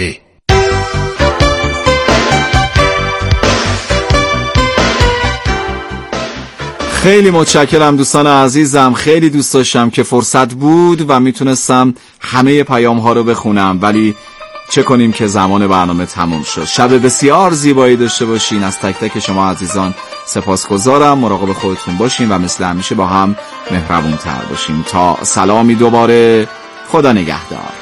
خانواده. خیلی متشکرم دوستان عزیزم. خیلی دوست داشتم که فرصت بود و میتونستم همه پیام ها رو بخونم، ولی چه کنیم که زمان برنامه تموم شد. شب بسیار زیبایی داشته باشین. از تک تک شما عزیزان سپاسگزارم. مراقب خودتون باشین و مثل همیشه با هم مهربون تر باشین. تا سلامی دوباره، خدا نگهدار.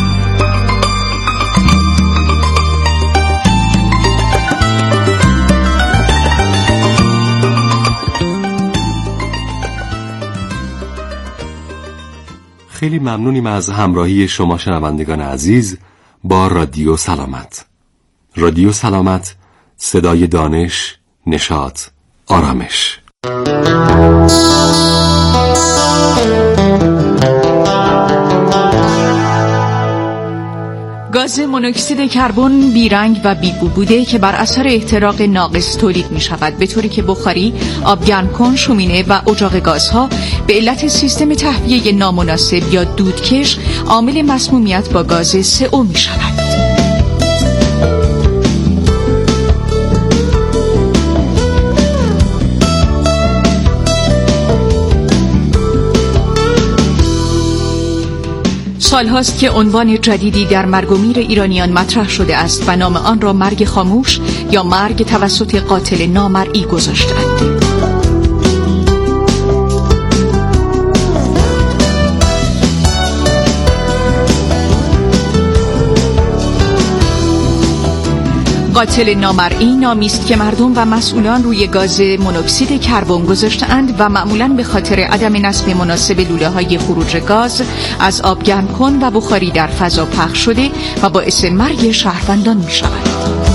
خیلی ممنونیم از همراهی شما شنوندگان عزیز با رادیو سلامت. رادیو سلامت، صدای دانش، نشاط، آرامش. گاز مونوکسید کربن بیرنگ و بیبو بوده که بر اثر احتراق ناقص تولید می شود، به طوری که بخاری، آب گرم کن، شومینه و اجاق گازها به علت سیستم تهویه نامناسب یا دودکش عامل مسمومیت با گاز CO می شود. سالهاست که عنوان جدیدی در مرگ و میر ایرانیان مطرح شده است و نام آن را مرگ خاموش یا مرگ توسط قاتل نامرئی گذاشتند. قاتل نامرئی نامی است که مردم و مسئولان روی گاز مونوکسید کربن گذاشته‌اند و معمولاً به خاطر عدم نصب مناسب لوله‌های خروج گاز از آب گرم کن و بخاری در فضا پخش شده و باعث مرگ شهروندان می‌شود.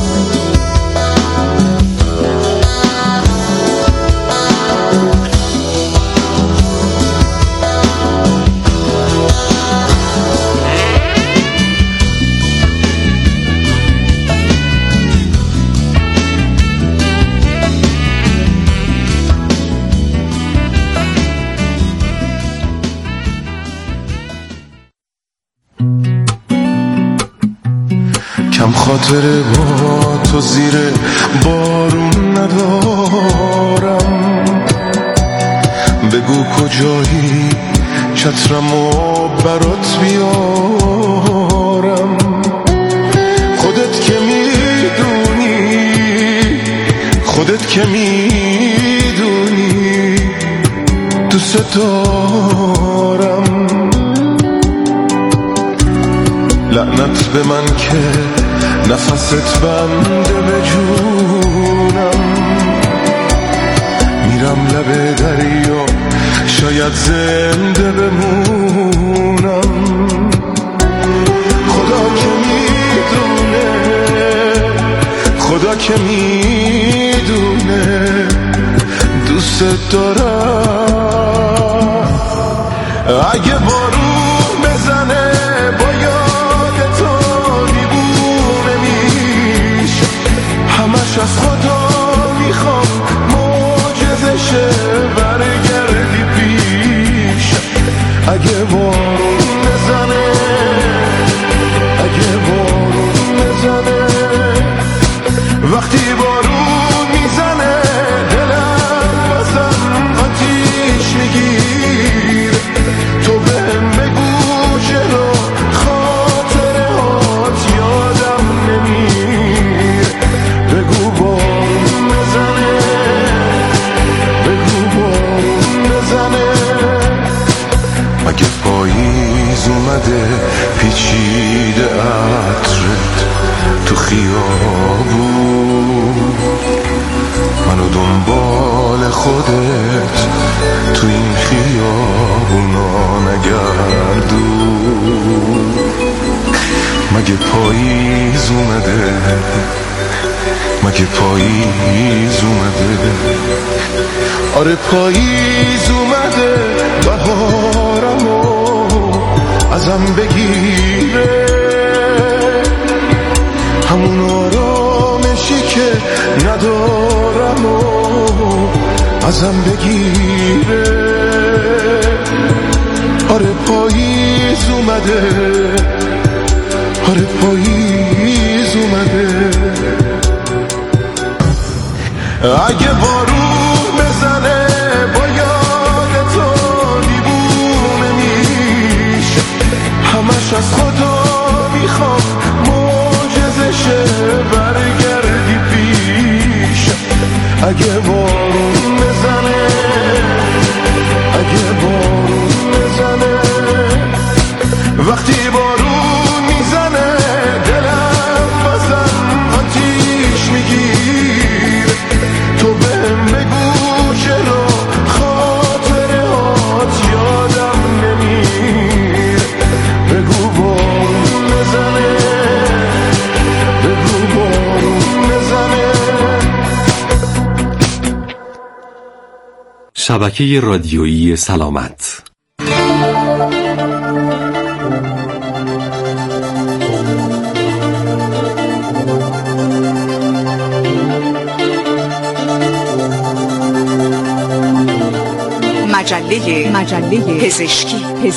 کم خاطره با تو زیر بارون ندارم، بگو کجایی چترمو برات بیارم. خودت که میدونی دوست دارم. لعنت به من که نفست بنده به جونم، میرم لب دریا شاید زنده بمونم. خدا که میدونه دوست دارم. اگه بارون بزنه با یاد تو دیوونه میشه، همش از خدا میخوام معجزه شه برگردی پیش. اگه بارون بزنه وقتی بارون میزنه دلم واسم آتیش میگیره. تو بهم بگو چرا خاطرات یادم نمیره. بگو بارون بزنه مگه پاییز اومده پیچیده عطرت تو خیابون، منو دنبال خودت تو این خیابونا نگردون. مگه پاییز اومده آره پاییز اومده، بهارمو ازم بگیره. همون آرامشی که ندارم و ازم بگیره. آره پاییز اومده، آره پاییز اگه بارون بزنه با یاد تو دیوونه میشه، همش از خدا میخوام معجزه شه برگردی پیش. اگه بارون بزنه، اگه بارون بزنه، وقتی بارون میزنه دلم بازم آتیش میگیره. تو بهم بگو چرا خاطره هات یادم نمیره. بگو بارون بزنه، بگو بارون بزنه. شبکه رادیویی سلامت. مجله پزشکی.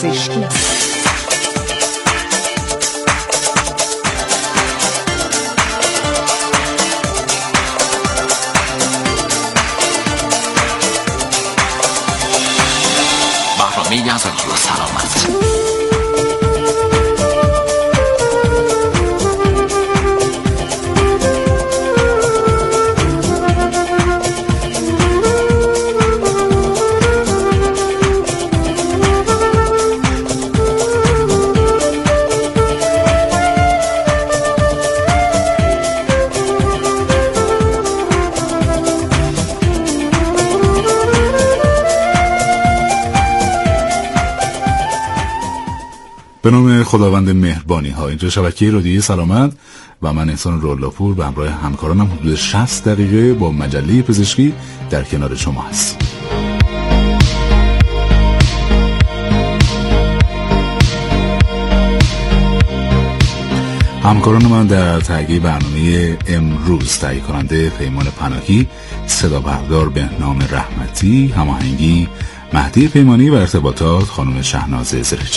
برنامه‌ای از رادیو سلامت. به نام خداوند مهربانی ها. اینجا شبکه رادیویی سلامت و من احسان رولاپور به همراه همکارانم حدود 60 دقیقه با مجله پزشکی در کنار شما هستیم. همکاران من در تهیه برنامه امروز تهیه کننده پیمان پناهی، صدا بردار بهنام رحمتی، هماهنگی مهدی پیمانی و ارتباطات خانم شهناز زرچی.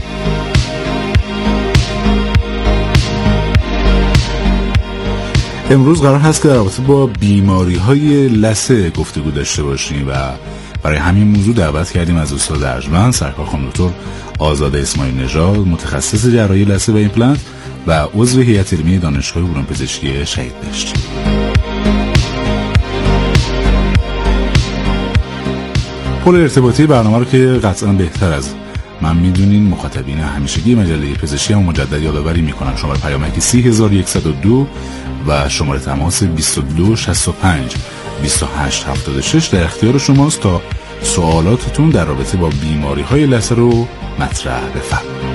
امروز قرار هست که در رابطه با بیماری‌های لثه گفتگو داشته باشیم و برای همین موضوع دعوت کردیم از استاد ارجمند سرکار خانم دکتر آزاده اسماعیل نژاد، متخصص جراحی لثه و ایمپلنت و عضو هیئت علمی دانشگاه علوم پزشکی شهید بهشتی. پل ارتباطی برنامه رو که قطعا بهتر از من میدونین مخاطبین همیشگی مجله پزشکی هم مجدد یادآوری میکنن. شماره پیامکی 30102 و شماره تماس 22 65 28 76 در اختیار شماست تا سوالاتتون در رابطه با بیماری های لثه رو مطرح بفرمایید.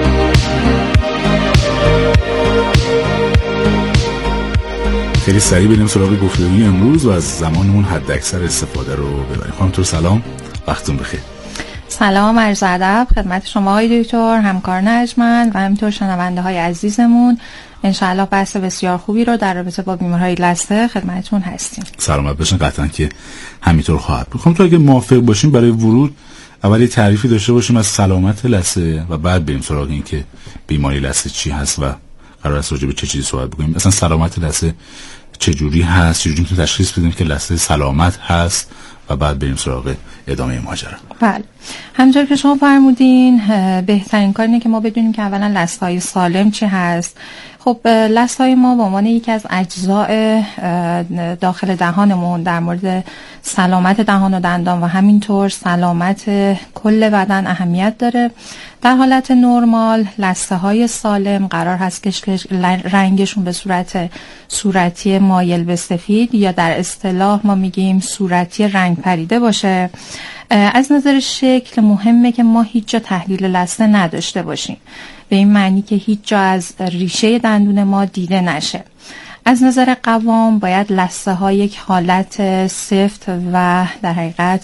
خیلی سریع بریم سراغ گفتگوی امروز و از زمانمون حد اکثر استفاده رو ببریم. خانم دکتر سلام، وقتتون بخیر. سلام، عرض ادب خدمت شما آقای دکتر، همکاران ارجمند و همینطور شنونده های عزیزمون. انشاءالله بحث بسیار خوبی رو در رابطه با بیماری‌های لثه خدمتتون هستیم. سلامت باشین، قطعا که همینطور خواهد بود. خب تو اگه موافق باشیم برای ورود اولی تعریفی داشته باشیم از سلامت لثه و بعد بریم سراغ این که بیماری لثه چی هست و قرار است راجع به چه چیزی صحبت بکنیم. مثلا سلامت لثه چه جوری هست، چجوری میتونیم تشخیص بدیم که لثه سلامت هست و بعد بریم سراغ ادامه ماجرا. بله، همونطور که شما فرمودین بهترین کار اینه که ما بدونیم که اولا لثه‌های سالم چی هست. خب لثه‌های ما به عنوان یکی از اجزاء داخل دهانمون در مورد سلامت دهان و دندان و همینطور سلامت کل بدن اهمیت داره. در حالت نرمال لثه‌های سالم قرار هست که رنگشون به صورت صورتی مایل به سفید یا در اصطلاح ما میگیم صورتی رنگ پریده باشه. از نظر شکل مهمه که ما هیچ جا تحلیل لثه نداشته باشیم، به این معنی که هیچ جا از ریشه دندون ما دیده نشه. از نظر قوام باید لثه ها یک حالت سفت و در حقیقت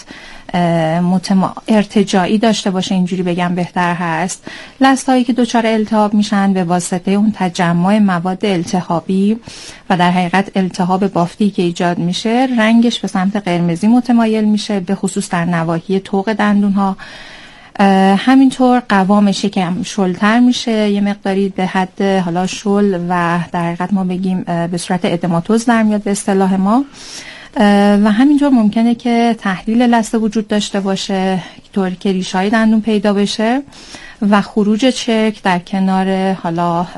ارتجاعی داشته باشه، اینجوری بگم بهتر هست. لثه هایی که دچار التهاب میشن به واسطه اون تجمع مواد التهابی و در حقیقت التهاب بافتی که ایجاد میشه رنگش به سمت قرمزی متمایل میشه، به خصوص در نواحی طوق دندون ها. همینطور قوامش یکم شلتر میشه، یه مقداری به حد حالا شل و در حقیقت ما بگیم به صورت ادماتوز در میاد به اصطلاح ما. و همینطور ممکنه که تحلیل لثه وجود داشته باشه طوری که ریشه‌های دندون پیدا بشه و خروج چرک در کنار حالا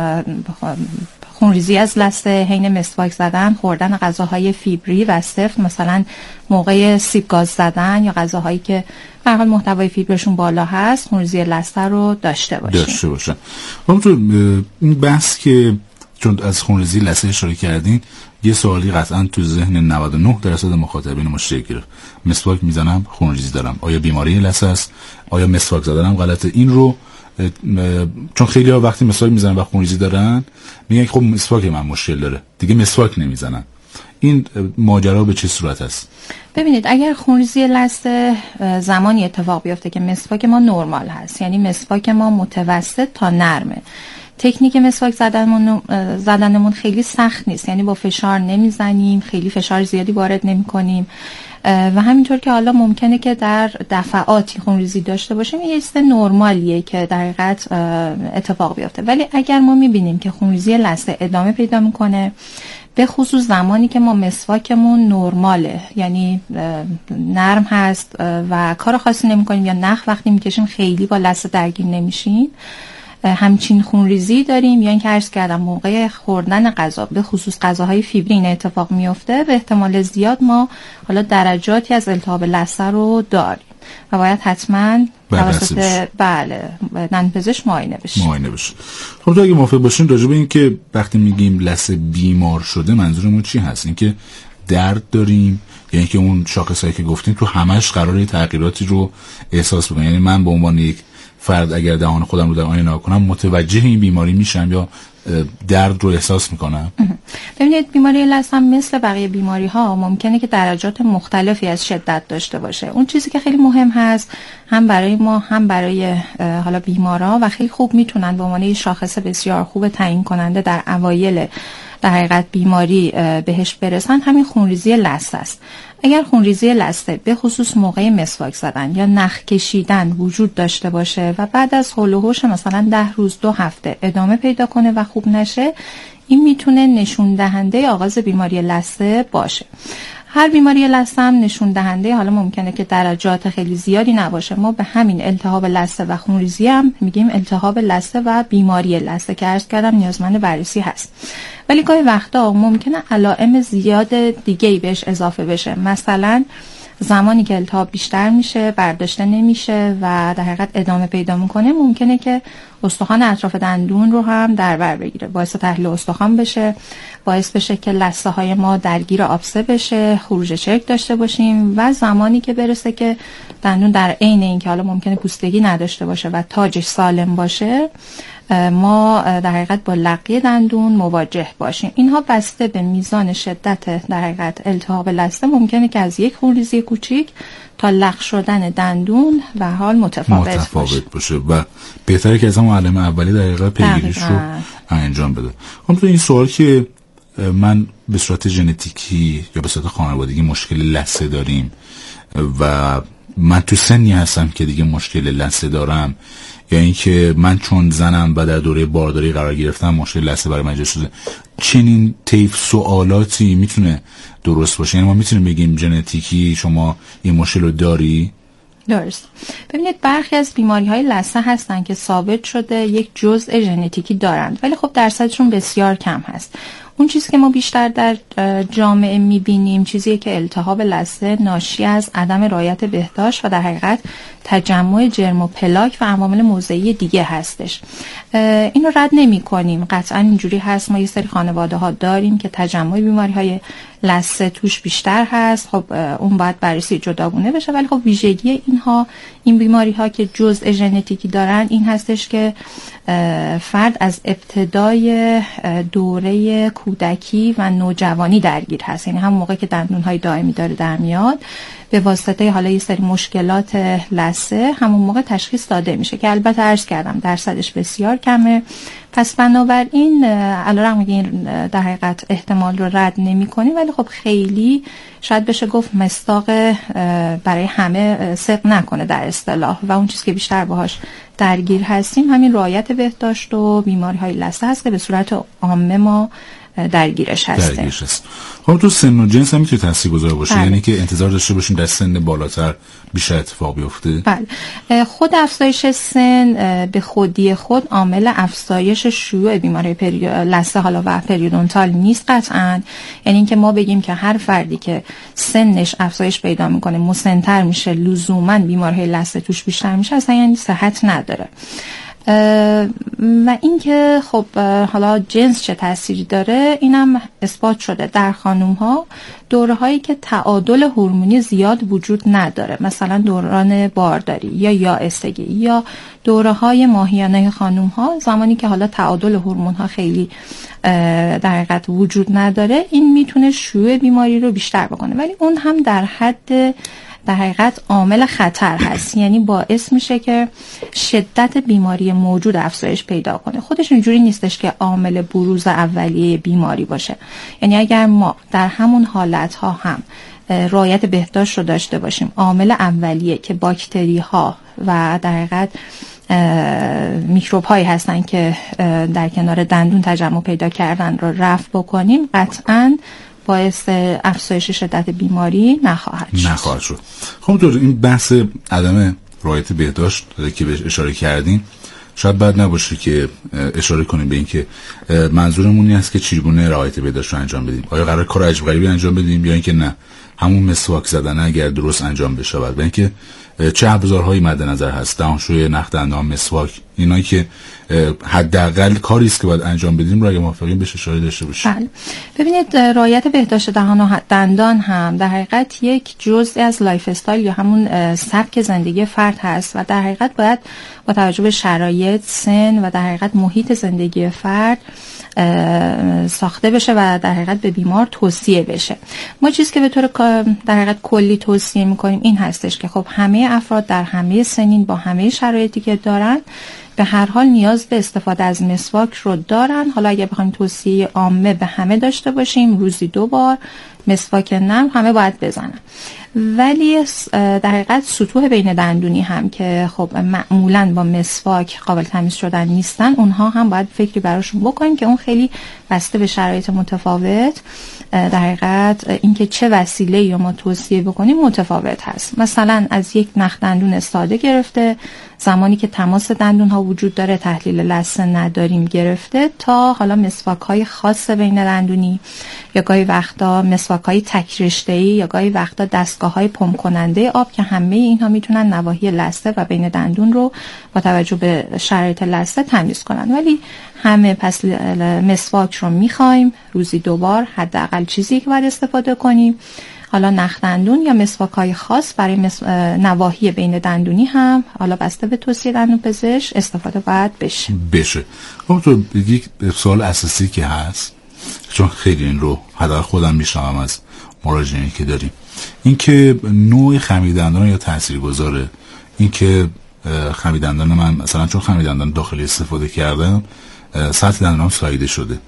خونریزی از لثه حین مسواک زدن، خوردن غذاهای فیبری و سفت، مثلا موقع سیب گاز زدن یا غذاهایی که به هر حال محتوای فیبرشون بالا هست، خونریزی لثه رو داشته باشه. همونطور این بحث که چون از خونریزی لثه اشاره کردین، یه سوالی قطعا تو ذهن 99% مخاطبین ما شکل گرفت. مسواک میزنم خونریزی دارم، آیا بیماری لثه است؟ آیا مسواک زدنم غلطه؟ این رو چون خیلی ها وقتی مسواک میزنن و خونریزی دارن میگن خب مسواک من مشکل داره، دیگه مسواک نمیزنن. این ماجرا به چه صورت است؟ ببینید، اگر خونریزی لثه زمانی اتفاق بیفته که مسواک ما نرمال هست، یعنی مسواک ما متوسط تا نرمه، تکنیک مسواک زدنمون خیلی سخت نیست، یعنی با فشار نمیزنیم، خیلی فشار زیادی وارد نمی کنیم و همینطور که حالا ممکنه که در دفعاتی خونریزی داشته باشیم، یه چیز نرمالیه که در حقیقت اتفاق بیفته. ولی اگر ما میبینیم که خونریزی لثه ادامه پیدا میکنه، به خصوص زمانی که ما مسواکمون نرماله، یعنی نرم هست و کار خاصی نمی کنیم یا نخ وقتی میکشیم خیلی با لثه درگیر نمیشیم، همچین خونریزی داریم، یا اینکه عرض کردم موقع خوردن غذا به خصوص غذاهای فیبری این اتفاق میفته، به احتمال زیاد ما حالا درجاتی از التهاب لثه رو داریم و باید حتما توسط دندانپزشک معاینه بشه. خب تو اگه موافق باشین راجع به این که وقتی میگیم لثه بیمار شده منظورمون چی هست؟ اینکه درد داریم یا اینکه اون شاخصایی که گفتیم تو همش قراره تغییراتی رو احساس بکنم؟ یعنی من به عنوان یک فرد اگر دهان خودم رو در آینه نگاه کنم متوجه این بیماری میشم یا درد رو احساس میکنم؟ ببینید، بیماری لثه هم مثل بقیه بیماری ها ممکنه که درجات مختلفی از شدت داشته باشه. اون چیزی که خیلی مهم هست هم برای ما هم برای حالا بیمارا و خیلی خوب میتونن به عنوان شاخص بسیار خوب تعیین کننده در اوایل در حقیقت بیماری بهش برسن، همین خونریزی لثه است. اگر خونریزی لثه به خصوص موقع مسواک زدن یا نخ کشیدن وجود داشته باشه و بعد از حول و حوش مثلا 10 روز 2 هفته ادامه پیدا کنه و خوب نشه، این میتونه نشون دهنده آغاز بیماری لثه باشه. هر بیماری لثه هم نشون دهنده حالا ممکنه که درجات خیلی زیادی نباشه. ما به همین التهاب لثه و خونریزی هم میگیم التهاب لثه و بیماری لثه که عرض کردم نیازمند بررسی هست. ولی گاهی وقتا ممکنه علائم زیاد دیگه‌ای بهش اضافه بشه، مثلا زمانی که التهاب بیشتر میشه، برداشته نمیشه و در حقیقت ادامه پیدا میکنه، ممکنه که استخوان اطراف دندون رو هم در بر بگیره، باعث تحلیل استخوان بشه، باعث بشه که لثه های ما درگیر آبسه بشه، خروج چرک داشته باشیم و زمانی که برسه که دندون در عین اینکه حالا ممکنه پوستگی نداشته باشه و تاجش سالم باشه، ما در حقیقت با لقی دندون مواجه باشیم. اینها بسته به میزان شدت در حقیقت التهاب لثه ممکنه که از یک خونریزی کوچیک تا لق شدن دندون و حال متفاوت باشه و بهتره که از همون علائم اولیه در حقیقت پیگیریش رو انجام بده. اون تو این سوال که من به صورت ژنتیکی یا به صورت خانوادگی مشکل لثه داریم و من تو سنی هستم که دیگه مشکل لثه دارم، یا اینکه من چون زنم و در دوره بارداری قرار گرفتم مشکل لثه برای من ایجاد شده، چنین طیف سوالاتی میتونه درست باشه؟ یعنی ما میتونیم بگیم ژنتیکی شما این مشکل رو داری؟ درست. ببینید، برخی از بیماری‌های لثه هستن که ثابت شده یک جزء ژنتیکی دارند، ولی خب درصدشون بسیار کم هست. اون چیزی که ما بیشتر در جامعه میبینیم چیزیه که التهاب لثه ناشی از عدم رعایت بهداشت و در حقیقت تجمع جرم و پلاک و عوامل موضعی دیگه هستش. اینو رد نمی کنیم، قطعا اینجوری هست. ما یه سری خانواده ها داریم که تجمع بیماری های لثه توش بیشتر هست، خب اون باید بررسی جداگونه بشه. ولی خب ویژگی این بیماری ها که جزء ژنتیکی دارن این هستش که فرد از ابتدای دوره کودکی و نوجوانی درگیر هست، یعنی هم موقع که دندون‌های دائمی داره در میاد به واسطه حالا یه سری مشکلات لثه همون موقع تشخیص داده میشه که البته عرض کردم درصدش بسیار کمه. پس بنابراین علیرغم اینکه این در حقیقت احتمال رو رد نمی‌کنیم، ولی خب خیلی شاید بشه گفت مصداق برای همه صدق نکنه در اصطلاح و اون چیزی که بیشتر باهاش درگیر هستیم همین رعایت بهداشت و بیماری‌های لثه هست که به صورت عامه ما درگیرش هستیم. خب تو سن و جنس هم میتونه تاثیرگذار باشه؟ بله. یعنی که انتظار داشته باشیم در سن بالاتر بیشتر اتفاق بیفته؟ بله. خود افزایش سن به خودی خود عامل افزایش شیوع بیماری لثه حالا و پریودونتال نیست قطعاً. یعنی اینکه ما بگیم که هر فردی که سنش افزایش پیدا میکنه مسن‌تر میشه لزوماً بیماری لثه توش بیشتر میشه اصلا یعنی صحت نداره. و اینکه خب حالا جنس چه تأثیری داره اینم اثبات شده در خانم ها دوره هایی که تعادل هورمونی زیاد وجود نداره، مثلا دوران بارداری یا یائسگی یا دوره های ماهیانه خانم ها، زمانی که حالا تعادل هورمون ها خیلی در حقیقت وجود نداره، این میتونه شیوع بیماری رو بیشتر بکنه. ولی اون هم در حد در حقیقت عامل خطر هست، یعنی باعث میشه که شدت بیماری موجود افزایش پیدا کنه. خودش اینجوری نیستش که عامل بروز اولیه بیماری باشه. یعنی اگر ما در همون حالت ها هم رعایت بهداشت رو داشته باشیم، عامل اولیه که باکتری ها و در حقیقت میکروب هایی هستن که در کنار دندون تجمع پیدا کردن رو رفع بکنیم، قطعاً باعث افزایش شدت بیماری نخواهد شد. خب تو این بحث عدم رعایت بهداشت که بهش اشاره کردیم، شاید بد نباشه که اشاره کنیم به این که منظورمون این است که چگونه رعایت بهداشت رو انجام بدیم. آیا قرار کار عجیب غریبی انجام بدیم یا اینکه نه همون مسواک زدن اگر درست انجام بشه؟ بعد اینکه چه ابزارهایی مد نظر هست؟ دهانشوی، نخ دندان، مسواک، اینایی که حداقل کاری است که باید انجام بدیم رو اگه موافقین بهش اشاره داشته باشیم. بله. ببینید رعایت بهداشت دهان و دندان هم در حقیقت یک جزئی از لایف استایل یا همون سبک زندگی فرد هست و در حقیقت باید با توجه به شرایط، سن و در حقیقت محیط زندگی فرد ساخته بشه و در حقیقت به بیمار توصیه بشه. ما چیزی که به طور در حقیقت کلی توصیه میکنیم این هستش که خب همه افراد در همه سنین با همه شرایطی که دارن به هر حال نیاز به استفاده از مسواک رو دارن. حالا اگه بخوایم توصیه عامه به همه داشته باشیم، روزی 2 بار مسواک نرم همه باید بزنن. ولی در حقیقت سطوح بین دندونی هم که خب معمولاً با مسواک قابل تمیز شدن نیستن، اونها هم باید فکری براشون بکنیم که اون خیلی بسته به شرایط متفاوت در حقیقت اینکه چه وسیله‌ای رو ما توصیه بکنیم متفاوت هست. مثلا از یک نخ دندون ساده گرفته، زمانی که تماس دندون ها وجود داره تحلیل لثه نداریم گرفته، تا حالا مسواک های خاص بین دندونی یا گاهی وقتا مسواک های تک رشته‌ای یا گاهی وقتا دستگاه های پمپ کننده آب که همه اینها میتونن نواحی لثه و بین دندون رو با توجه به شرایط لثه تمیز کنن. ولی همه پس مسواک رو میخوایم روزی 2 بار حداقل چیزی که باید استفاده کنیم. حالا نخ دندون یا مسواک های خاص برای نواحی بین دندونی هم حالا بسته به توصیه دندون پزشک استفاده باید بشه. خب تو یک سوال اساسی که هست، چون خیلی این رو حداقل خودم میشنوم از مراجعینی که داریم، این که نوع خمیردندان یا تاثیرگذاره، این که خمیردندان من مثلا چون خمیردندان داخلی استفاده کردم سطح دندانم ساییده شده،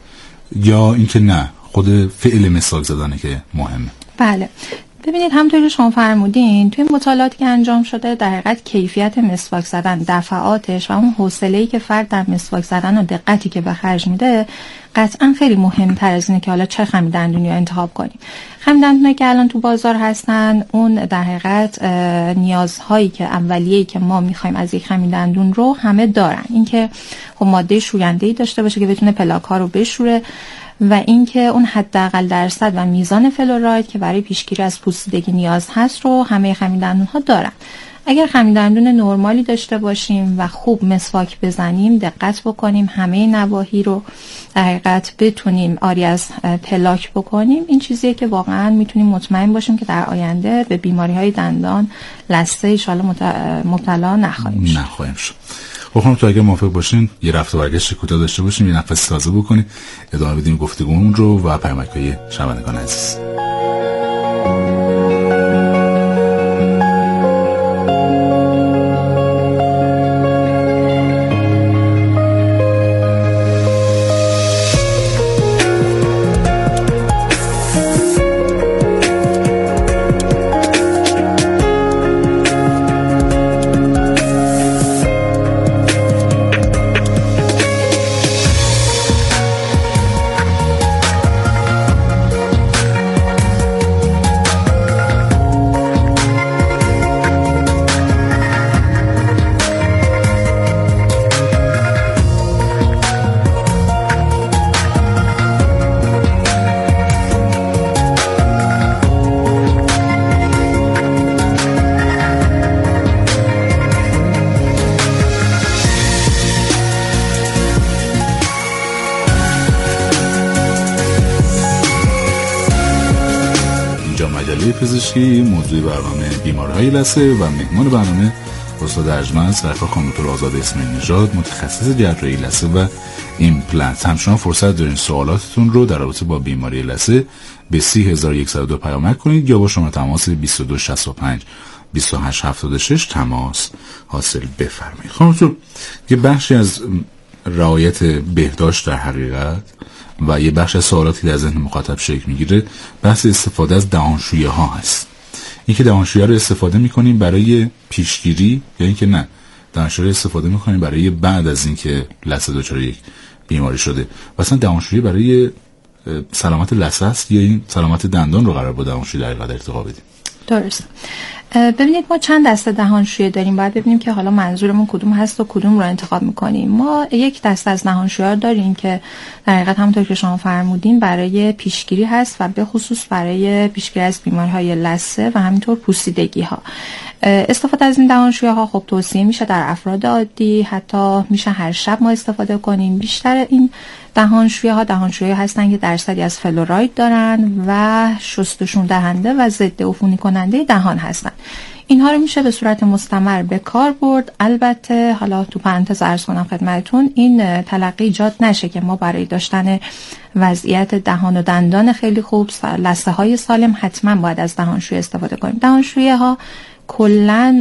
یا اینکه نه خود فعل مسواک زدنه که مهمه؟ بله. ببینید همونطور که شما فرمودین توی مطالعاتی که انجام شده در حقیقت کیفیت مسواک زدن، دفعاتش و اون حوصله‌ای که فرد در مسواک زدن و دقتی که به خرج میده قطعا خیلی مهمتر از اینه که حالا چه خمیردندونی رو انتخاب کنیم. خمیردندونایی که الان تو بازار هستن اون در حقیقت نیازهایی که اولیه‌ای که ما می‌خوایم از یک خمیردندون رو همه دارن. اینکه خب ماده شوینده‌ای داشته باشه که بتونه پلاک‌ها رو بشوره و اینکه اون حداقل درصد و میزان فلوراید که برای پیشگیری از پوسیدگی نیاز هست رو همه خمیردندون‌ها دارن. اگر خمیردندون نرمالی داشته باشیم و خوب مسواک بزنیم، دقت بکنیم همه نواحی رو در حقیقت بتونیم آری از پلاک بکنیم، این چیزیه که واقعا میتونیم مطمئن باشیم که در آینده به بیماری‌های دندان لثه ان شاءالله مبتلا نخواهیم شد. خب تو اگه موافق باشین یه رفت و برگشت کوتاه داشته باشیم، یه نفس تازه بکنیم، ادامه بدیم گفتگومون رو و پیامک‌های شنوندگان عزیز. مجله پزشکی. موضوع برنامه بیماری‌های لثه و مهمان برنامه استاد ارجمند سرکار خانم دکتر آزاد اسماعیل نژاد، متخصص جراحی لثه و ایمپلنت. همچنان فرصت دارین سوالاتتون رو در رابطه با بیماری لثه به 30102 پیامک کنید یا با شما تماس 2265 2876 تماس حاصل بفرمایید. خانم دکتر، یه بخشی از رعایت بهداشت در حقیقت و یه بخش از سوالاتی در ذهن مخاطب شکل میگیره بحث استفاده از دهانشویه ها هست. اینکه دهانشویه رو استفاده میکنیم برای پیشگیری یا اینکه نه دهانشویه رو استفاده میکنیم برای بعد از اینکه لثه دچار یک بیماری شده؟ و اصلا دهانشویه برای سلامت لثه است یا این سلامت دندان رو قرار با دهانشویه در حقیقت ارتقا بدیم؟ درست. ببینید ما چند دسته دهانشویه داریم، باید ببینیم که حالا منظورمون کدوم هست و کدوم رو انتخاب میکنیم. ما یک دسته از دهانشویه داریم که در حقیقت همونطور که شما فرمودین برای پیشگیری هست و به خصوص برای پیشگیری از بیماری‌های لثه و همینطور پوسیدگی ها. استفاده از این دهانشویه ها خب توصیه میشه در افراد عادی، حتی میشه هر شب ما استفاده کنیم. بیشتر این دهانشویه هستن که درصدی از فلوراید دارن و شستشون دهنده و ضد عفونی کننده دهان هستن. اینها رو میشه به صورت مستمر به کار برد. البته حالا تو پرانتز عرض کنم خدمتتون این تلقی ایجاد نشه که ما برای داشتن وضعیت دهان و دندان خیلی خوب، لثه های سالم، حتما باید از دهانشویه استفاده کنیم. دهانشویه ها کلن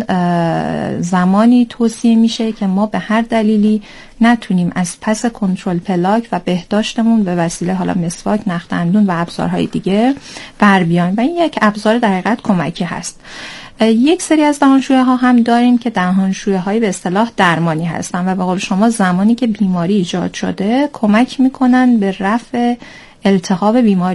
زمانی توصیه میشه که ما به هر دلیلی نتونیم از پس کنترل پلاک و بهداشتمون به وسیله حالا مسواک، نخ دندون و ابزارهای دیگه بر بیایم و این یک ابزار در حقیقت کمکی هست. یک سری از دهانشویه ها هم داریم که دهانشویه های به اصطلاح درمانی هستن و به قول شما زمانی که بیماری ایجاد شده کمک میکنن به رفع التهاب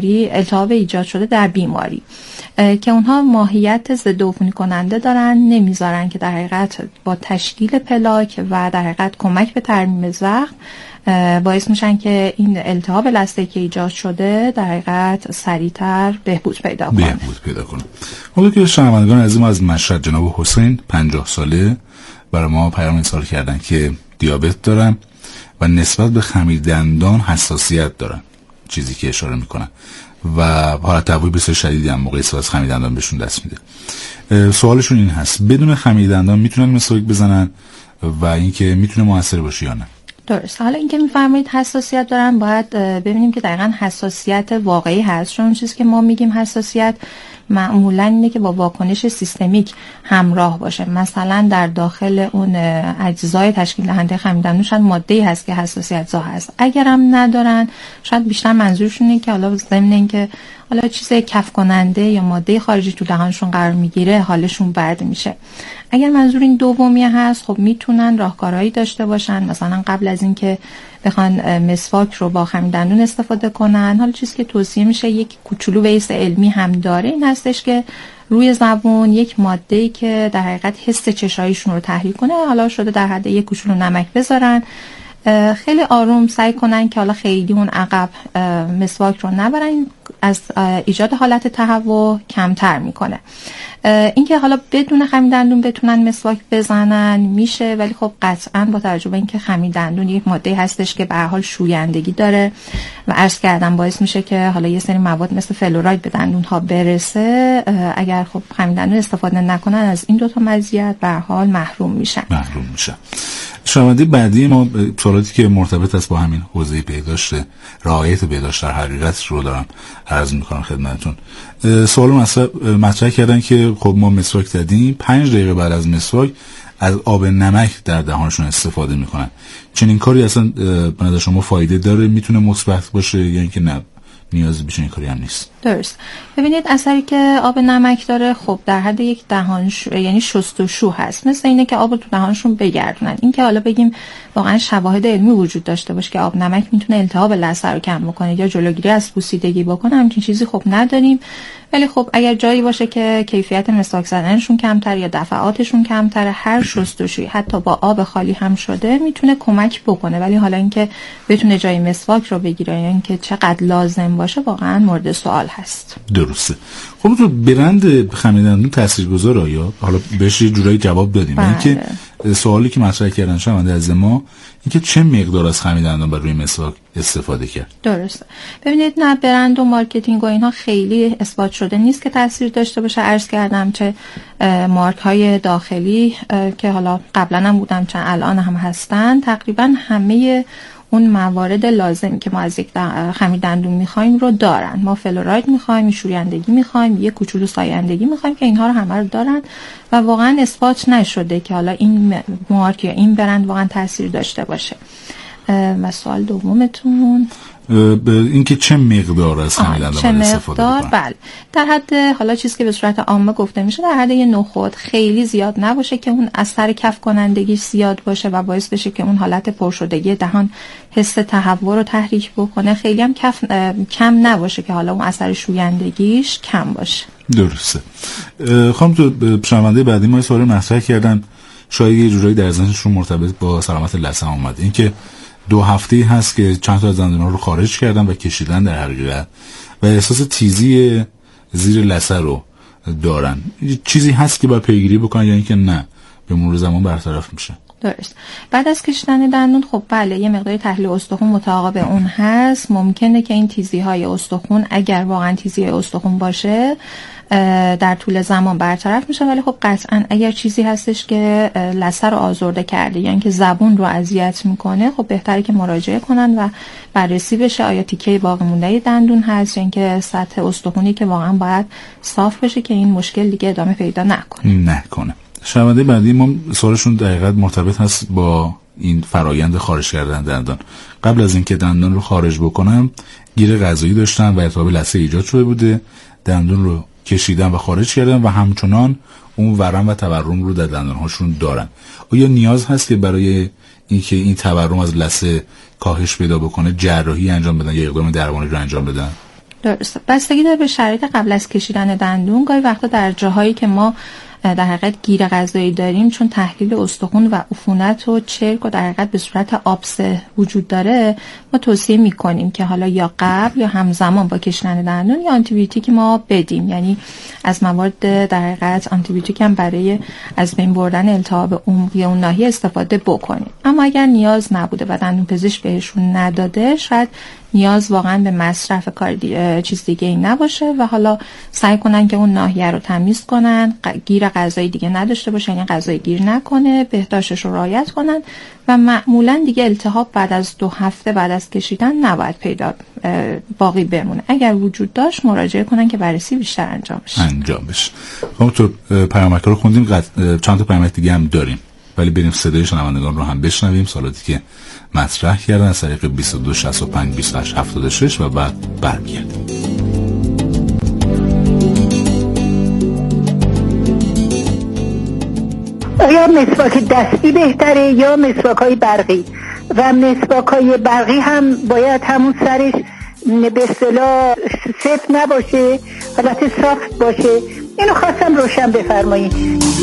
ایجاد شده در بیماری، که اونها ماهیت ضد عفونی کننده دارن، نمیذارن که در حقیقت با تشکیل پلاک و در حقیقت کمک به ترمیم زخم باعث میشن که این التهاب لثه‌ای که ایجاد شده در حقیقت سریعتر بهبود پیدا کنه. حالا که شنوندگان عزیز ما از مشهد جناب حسین 50 ساله برای ما پیام ارسال کردن که دیابت دارن و نسبت به خمیر دندان حساسیت دارن، چیزی که اشاره میکنن و حالت تهوعی بسیار شدیدی هم موقع استفاده از خمیر دندان بهشون دست میده. سوالشون این هست بدون خمیر دندان میتونن مسواک بزنن و اینکه میتونه موثر باشه یا نه؟ درست. حالا اینکه میفرمایید حساسیت دارن، باید ببینیم که دقیقاً حساسیت واقعی هست، چون چیزی که ما میگیم حساسیت معمولاً اینه که با واکنش سیستمیک همراه باشه. مثلا در داخل اون اجزای تشکیل دهنده خمیر دندون شاید ماده‌ای هست که حساسیت زا هست. اگرم ندارن شاید بیشتر منظورشون اینه که حالا ضمن اینکه حالا چیز کف کننده یا ماده خارجی تو دهانشون قرار میگیره حالشون بد میشه. اگر منظور این دومیه هست خب میتونن راهکارهایی داشته باشن، مثلا قبل از اینکه بخوان مسواک رو با خمیر دندون استفاده کنن، حالا چیزی که توصیه میشه یک کوچولو بیس علمی هم داره، این هستش که روی زبون یک ماده‌ای که در حقیقت حس چشاییشون رو تحریک کنه، حالا شده در حد یک کوچولو نمک بذارن، خیلی آروم سعی کنن که حالا خیلی اون عقب مسواک رو نبرن، از ایجاد حالت تهوع کمتر میکنه. اینکه حالا بدون خمیر دندون بتونن مسواک بزنن میشه، ولی خب قطعا با توجه به اینکه خمیر دندون یک ماده هستش که به هر حال شویندگی داره و عرض کردم باعث میشه که حالا یه سری مواد مثل فلوراید به دندون ها برسه، اگر خب خمیر دندون استفاده نکنن از این دوتا مزیت به هر حال محروم میشن. شنونده بعدی ما سوالاتی که مرتبط است با همین حوزه بهداشت، رعایت بهداشت در حقیقت رو دارم عرض میکنم خدمتتون. سوال مطرح کردن که خب ما مسواک زدیم 5 دقیقه بعد از مسواک از آب نمک در دهانشون استفاده میکنن. چنین کاری اصلا به نظر شما فایده داره، میتونه مثبت باشه یا اینکه نه نیازی به چنین کاری هم نیست؟ درست. ببینید اثری که آب نمک داره خب در حد یک یعنی شستشو هست، مثل اینه که آب رو تو دهانشون بگردونن. این که حالا بگیم واقعا شواهد علمی وجود داشته باشه که آب نمک میتونه التهاب لثه رو کم بکنه یا جلوگیری از پوسیدگی بکنه، همچین چیزی خب نداریم. ولی خب اگر جایی باشه که کیفیت مسواک زدنشون کمتر یا دفعاتشون کمتر، هر شستشویی حتی با آب خالی هم شده میتونه کمک بکنه. ولی حالا اینکه بتونه جای مسواک رو بگیره یا اینکه چقدر لازم باشه واقعا مورد سوال هست. درسته. خب تو برند خمیر دندون تاثیرگذاره یا حالا بهش یه جورایی جواب دادیم، اینکه سوالی که مطرح کردن شنونده از ما اینکه چه مقدار از خمیر دندان بر روی مسواک استفاده کرد. درسته. ببینید نه برند و مارکتینگ و اینها خیلی اثبات شده نیست که تاثیر داشته باشه. عرض کردم چه مارک های داخلی که حالا قبلا هم بودم چه الان هم هستن، تقریبا همه اون موارد لازمی که ما از یک خمیر دندون میخوایم رو دارن. ما فلوراید میخوایم، شویندگی میخوایم، یه کوچولو سایندگی میخوایم که اینها رو همه رو دارن و واقعا اثبات نشده که حالا این مارک یا این برند واقعا تاثیر داشته باشه. و سوال دومتون اینکه چه مقدار از خمیر دندان استفاده کنن؟ بله، در حد حالا چیزی که به صورت عامه گفته میشه در حد یه نخود، خیلی زیاد نباشه که اون اثر کف کنندگیش زیاد باشه و باعث بشه که اون حالت پرشدگی دهان حس تهوع رو تحریک بکنه، خیلی هم کم نباشه که حالا اون اثر شویندگیش کم باشه. درسته. خانم تو شنونده بعدی ما سوال مطرح کردن، شاید یه جورایی در ذهنشون مرتبط با سلامت لثه اومده، اینکه 2 هفته هست که چند تا از دندون‌ها رو خارج کردن و کشیدن در حقیقت و احساس تیزی زیر لثه رو دارن. چیزی هست که باید پیگیری بکنن یا اینکه نه به مرور زمان برطرف میشه؟ درست. بعد از کشیدن دندون خب بله یه مقدار تحلیل استخوان متعاقب اون هست. ممکنه که این تیزی‌های استخوان اگر واقعا تیزی استخوان باشه در طول زمان برطرف میشه، ولی خب قطعا اگر چیزی هستش که لثه رو آزرده کرده یا اینکه زبون رو اذیت میکنه، خب بهتره که مراجعه کنن و بررسی بشه آیا تیکه باقی مونده دندون هست یا اینکه سطح استخوانی که واقعا باید صاف بشه که این مشکل دیگه ادامه پیدا نکنه. شنونده بعدی ما سوالشون دقیقاً مرتبط هست با این فرایند خارج کردن دندان. قبل از اینکه دندان رو خارج بکنم گیر غذایی داشتن و التهاب لثه ایجاد شده بوده، دندون رو کشیدن و خارج کردن و همچنان اون ورم و تورم رو در دندانهاشون دارن. آیا نیاز هست که برای اینکه این تورم از لثه کاهش پیدا بکنه جراحی انجام بدن یا اقدام درمانی رو انجام بدن؟ درسته. بستگی داره به شرایط قبل از کشیدن دندون. گاهی وقتا در جاهایی که ما در حقیقت گیر غذایی داریم، چون تحلیل استخوان و عفونت و چرک و در حقیقت به صورت آبسه وجود داره، ما توصیه میکنیم که حالا یا قبل یا همزمان با کشیدن دندون یا آنتی بیوتیک ما بدیم. یعنی از موارد در حقیقت آنتی بیوتیک هم برای از بین بردن التهاب عمقی اون ناحیه استفاده بکنیم. اما اگر نیاز نبوده و دندون پزشک بهشون نداده، شاید نیاز واقعا به مصرف چیز دیگه ای نباشه و حالا سعی کنن که اون ناحیه رو تمیز کنن، گیر غذایی دیگه نداشته باشه، یعنی غذای گیر نکنه، بهداشتش رو رعایت کنن و معمولا دیگه التهاب بعد از 2 هفته بعد از کشیدن نباید باقی بمونه. اگر وجود داشت مراجعه کنن که بررسی بیشتر انجام بشه. خب تو پیامک رو خوندیم، چند تا پیامک دیگه هم داریم، ولی بریم صدای شنوندگان رو هم بشنویم، سوالاتی که مطرح کردن از طریق 2265 2876 و بعد برمیگردیم. آیا مسواک دستی بهتره یا مسواک‌های برقی؟ و مسواک‌های برقی هم باید همون سرش به اصطلاح سفت نباشه، حالت سافت باشه؟ اینو خواستم روشن بفرمایید.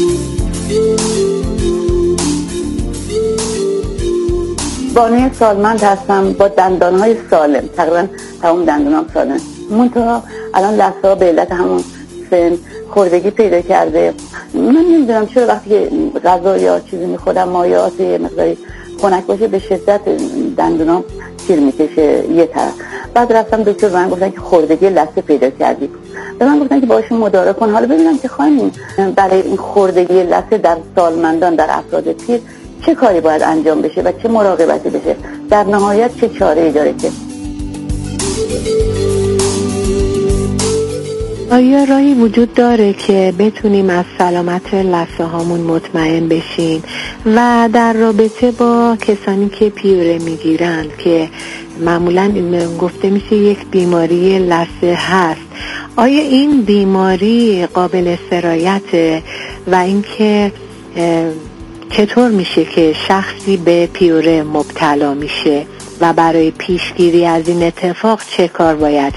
بانوی سالمند هستم با دندانهای سالم، تقریبا تمام دندانام سالم، منتها الان لثه‌ها به علت همون سن خوردگی پیدا کرده. من نمیدونم چرا وقتی که غذا یا چیزی میخورم مایعات مقداری خنک باشه به شدت دندونام تیر میکشه یه طرف. بعد رفتم دکتر، من گفتن که خوردگی لثه پیدا کردی، به من گفتن که باشون مدارا کن. حالا ببینم که خانم برای این خوردگی لثه در سالمندان، در افراد پیر چه کاری باید انجام بشه و چه مراقبتی بشه، در نهایت چه چاره‌ای داره که آیا راهی وجود داره که بتونیم از سلامت لثه هامون مطمئن بشیم و در رابطه با کسانی که پیوره میگیرن که معمولا گفته میشه یک بیماری لثه هست، آیا این بیماری قابل سرایت و اینکه چطور میشه که شخصی به پیوره مبتلا میشه و برای پیشگیری از این اتفاق چه کار باید